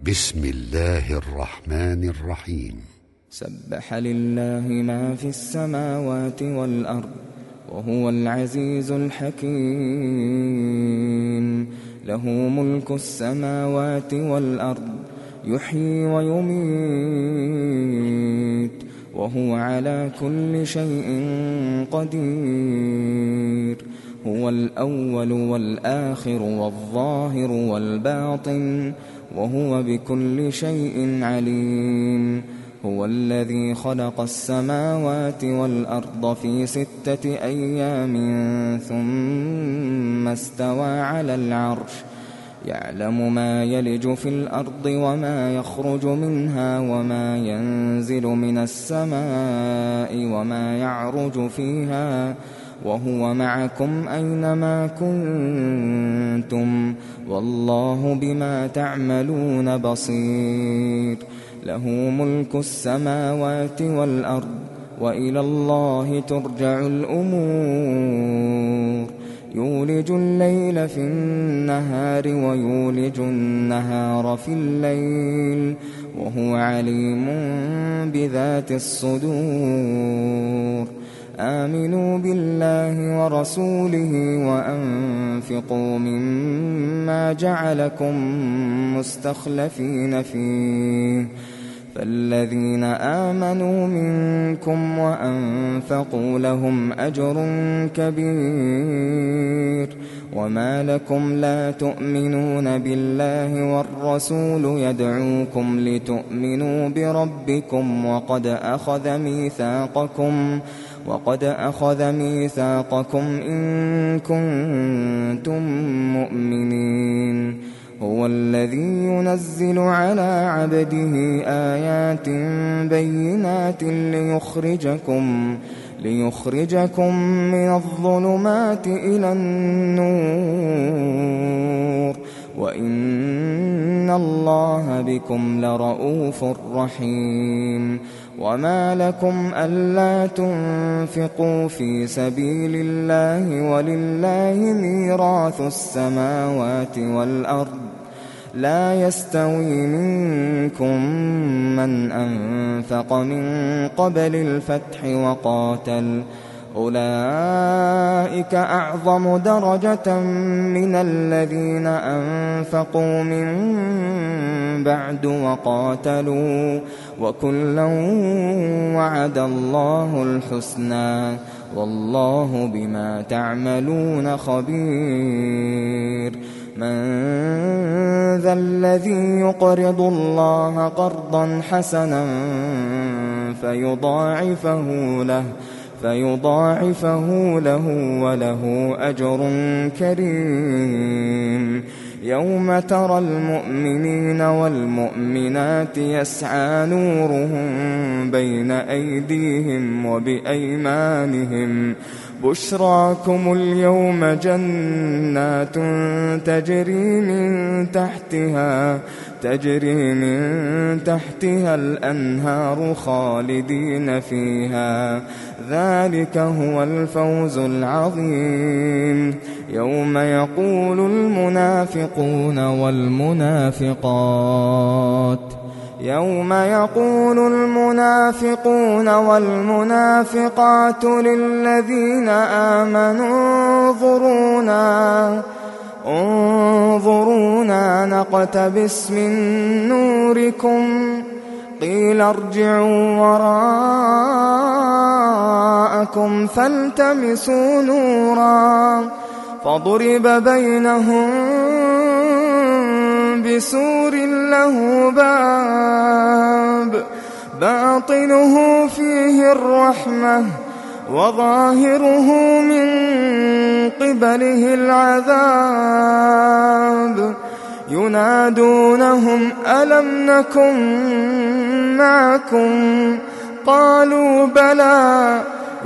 بسم الله الرحمن الرحيم. سبح لله ما في السماوات والأرض وهو العزيز الحكيم. له ملك السماوات والأرض يحيي ويميت وهو على كل شيء قدير. هو الأول والآخر والظاهر والباطن وهو بكل شيء عليم. هو الذي خلق السماوات والأرض في 6 أيام ثم استوى على العرش. يعلم ما يلج في الأرض وما يخرج منها وما ينزل من السماء وما يعرج فيها وهو معكم أينما كنتم والله بما تعملون بصير. له ملك السماوات والأرض وإلى الله ترجع الأمور. يولج الليل في النهار ويولج النهار في الليل وهو عليم بذات الصدور. آمنوا بالله ورسوله وأنفقوا مما جعلكم مستخلفين فيه. فالذين آمنوا منكم وأنفقوا لهم أجر كبير. وما لكم لا تؤمنون بالله والرسول يدعوكم لتؤمنوا بربكم وقد أخذ ميثاقكم إن كنتم مؤمنين. هو الذي ينزل على عبده آيات بينات ليخرجكم من الظلمات إلى النور وإن الله بكم لرءوف رحيم. وما لكم ألا تنفقوا في سبيل الله ولله ميراث السماوات والأرض. لا يستوي منكم من أنفق من قبل الفتح وقاتل أولئك أعظم درجة من الذين أنفقوا من بعد وقاتلوا وكلا وعد الله الحسنى والله بما تعملون خبير. من ذا الذي يقرض الله قرضا حسنا فيضاعفه له وله أجر كريم. يوم ترى المؤمنين والمؤمنات يسعى نورهم بين أيديهم وبأيمانهم بشراكم اليوم جنات تجري من تحتها الأنهار خالدين فيها ذلك هو الفوز العظيم. يوم يقول المنافقون والمنافقات للذين آمنوا انظرونا نقتبس من نوركم قيل ارجعوا وراءكم فالتمسوا نورا فضرب بينهم بسور له باب باطنه فيه الرحمة وظاهره من قبله العذاب. ينادونهم ألم نكن معكم قالوا بلى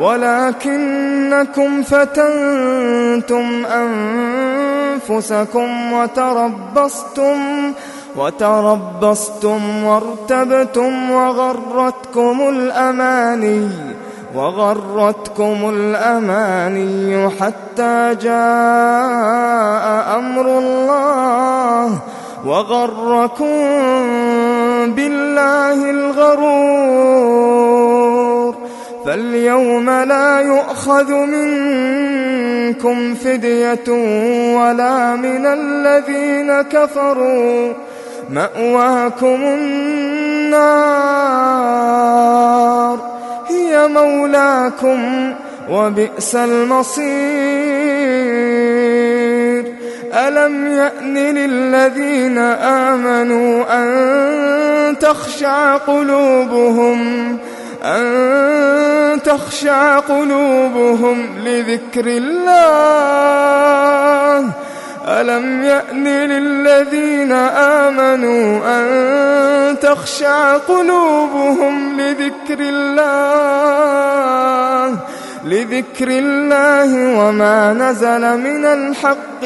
ولكنكم فتنتم أنفسكم وتربصتم وارتبتم وغرتكم الأماني حتى جاء أمر الله وغركم بالله الغرور فاليوم لا يؤخذ منكم فدية ولا من الذين كفروا مأواكم النار هي مولاكم وبئس المصير ألم يأن للذين آمنوا أن تخشع قلوبهم لذكر الله ألم يأن للذين آمنوا أن تخشع قلوبهم لذكر الله وما نزل من الحق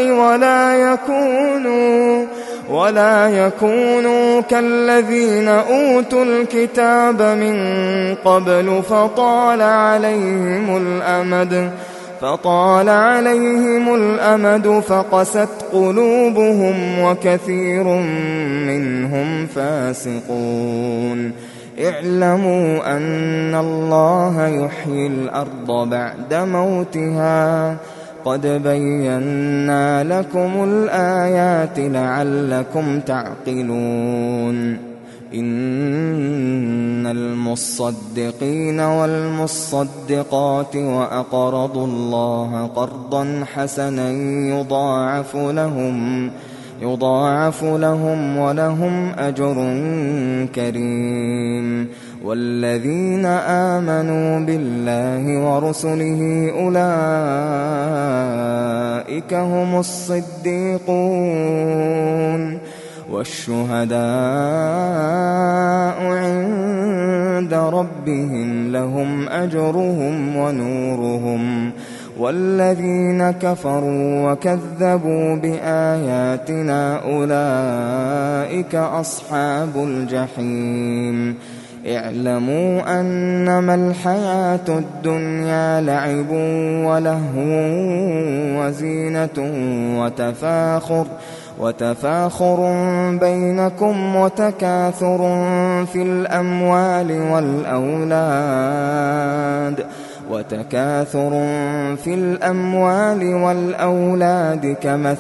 ولا يكونوا كالذين أوتوا الكتاب من قبل فطال عليهم الأمد فقست قلوبهم وكثير منهم فاسقون اعلموا أن الله يحيي الأرض بعد موتها قد بينا لكم الآيات لعلكم تعقلون إن المصدقين والمصدقات وأقرضوا الله قرضا حسنا يضاعف لهم ولهم أجر كريم والذين آمنوا بالله ورسله أولئك هم الصديقون والشهداء عند ربهم لهم أجرهم ونورهم والذين كفروا وكذبوا بآياتنا أولئك أصحاب الجحيم اعلموا أنما الحياة الدنيا لعب ولهو وزينة وتفاخر بينكم وتكاثر في الأموال والأولاد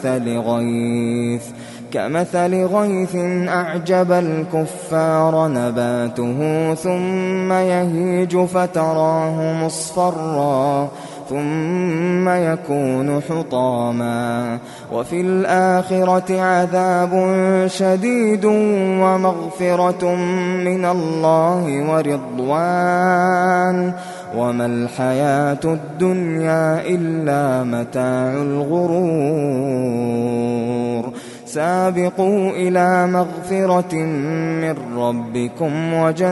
كمثل غيث أعجب الكفار نباته ثم يهيج فتراه مصفرا ثم يكون حطاما وفي الآخرة عذاب شديد ومغفرة من الله ورضوان وما الحياة الدنيا إلا متاع الغرور سابقوا إلى مغفرة من ربكم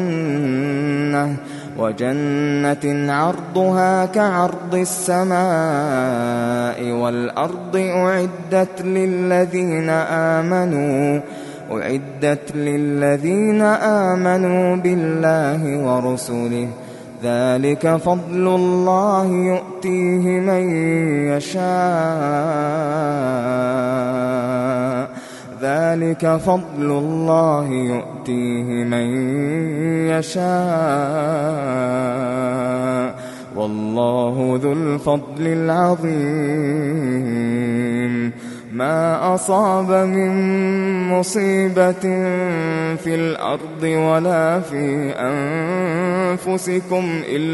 وجنة عرضها كعرض السماء والأرض أعدت للذين آمنوا بالله ورسله ذلك فضل الله يؤتيه من يشاء والله ذو الفضل العظيم ما أصاب من مصيبة في الأرض ولا في أنفسكم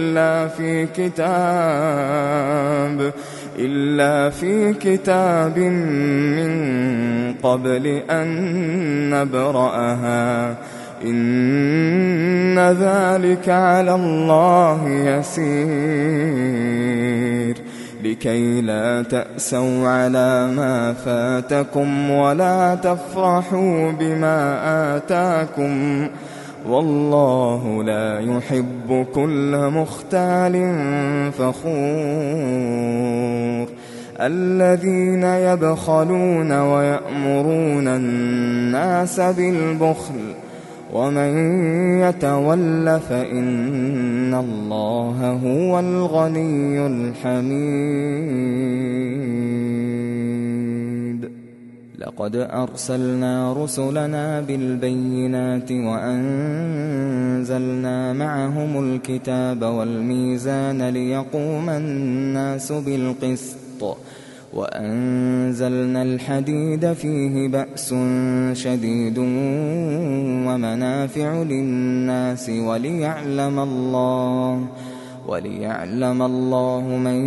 إلا في كتاب من قبل أن نبرأها إن ذلك على الله يسير لكي لا تأسوا على ما فاتكم ولا تفرحوا بما آتاكم والله لا يحب كل مختال فخور الذين يبخلون ويأمرون الناس بالبخل ومن يتول فإن الله هو الغني الحميد لقد أرسلنا رسلنا بالبينات وأنزلنا معهم الكتاب والميزان ليقوم الناس بالقسط وأنزلنا الحديد فيه بأس شديد ومنافع للناس وليعلم الله من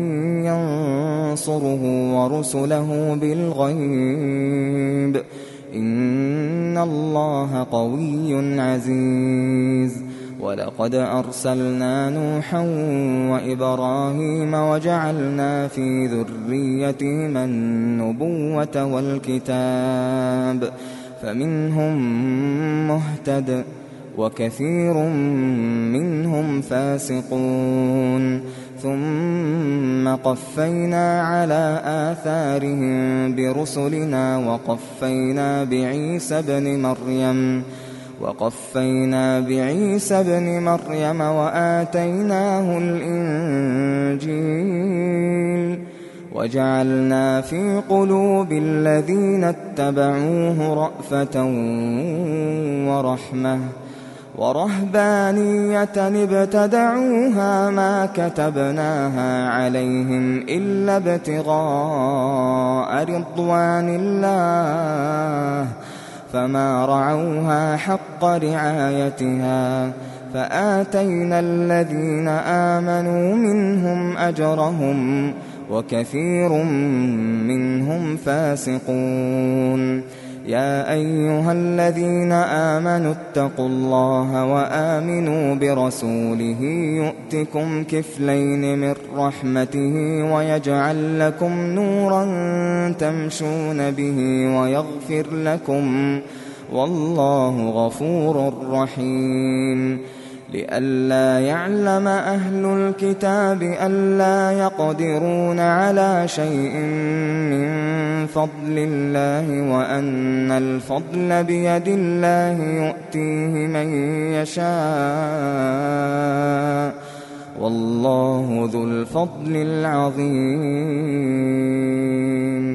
ينصره ورسله بالغيب إن الله قوي عزيز. ولقد أرسلنا نوحا وإبراهيم وجعلنا في ذريتهما النبوة والكتاب فمنهم مهتد وكثير منهم فاسقون ثم قفينا على آثارهم برسلنا وقفينا بعيسى ابن مريم وآتيناه الإنجيل وجعلنا في قلوب الذين اتبعوه رأفة ورحمة ورهبانية ابتدعوها ما كتبناها عليهم إلا ابتغاء رضوان الله فما رعوها حق رعايتها فآتينا الذين آمنوا منهم أجرهم وكثير منهم فاسقون. يا أيها الذين آمنوا اتقوا الله وآمنوا برسوله يؤتكم كفلين من رحمته ويجعل لكم نورا تمشون به ويغفر لكم والله غفور رحيم. لئلا يعلم أهل الكتاب ألا يقدرون على شيء من فضل الله وأن الفضل بيد الله يؤتيه من يشاء والله ذو الفضل العظيم.